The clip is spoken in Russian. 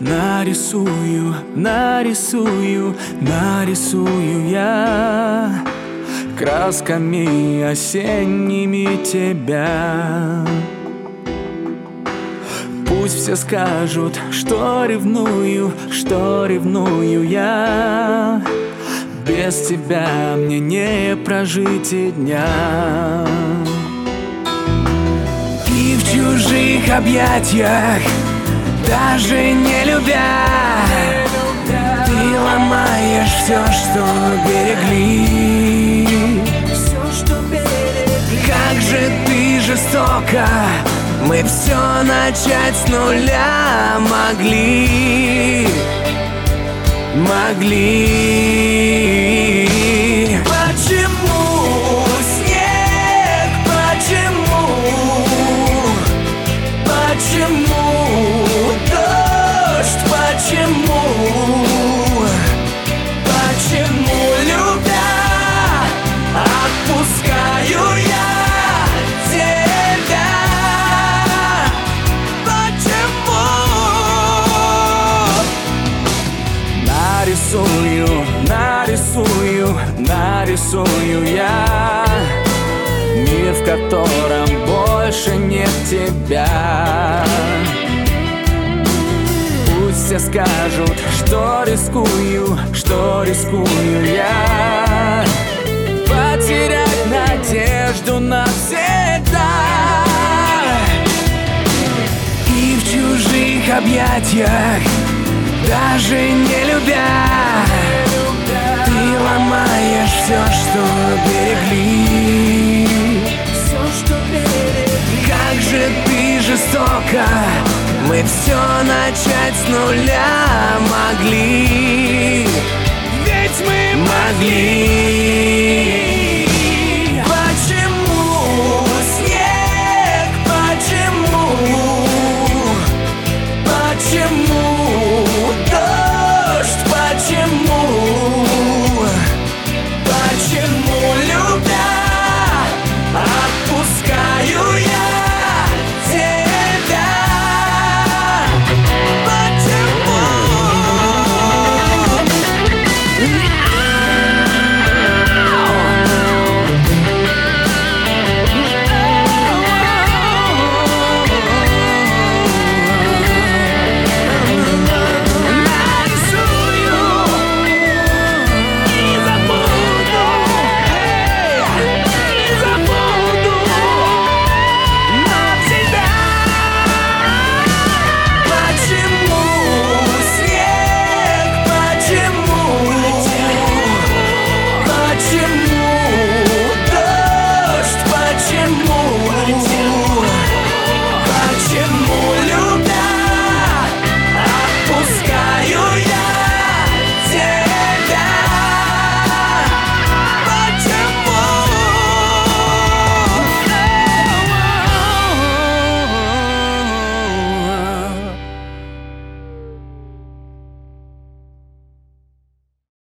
Нарисую, нарисую, нарисую я красками осенними тебя. Пусть все скажут, что ревную я. Без тебя мне не прожить и дня. И в чужих объятиях, даже не любя, ты ломаешь все, что берегли. Как же ты жестоко, мы все начать с нуля могли. Почему снег, почему? Почему дождь, почему? Почему, любя, отпускаю я тебя? Почему? Нарисую, нарисую, нарисую я мир, в котором больше нет тебя. Пусть все скажут, что рискую я потерять надежду навсегда. И в чужих объятиях, даже не любя, ты ломаешь все, что берегли. Как же ты жестоко, мы все начать с нуля могли. Ведь мы могли.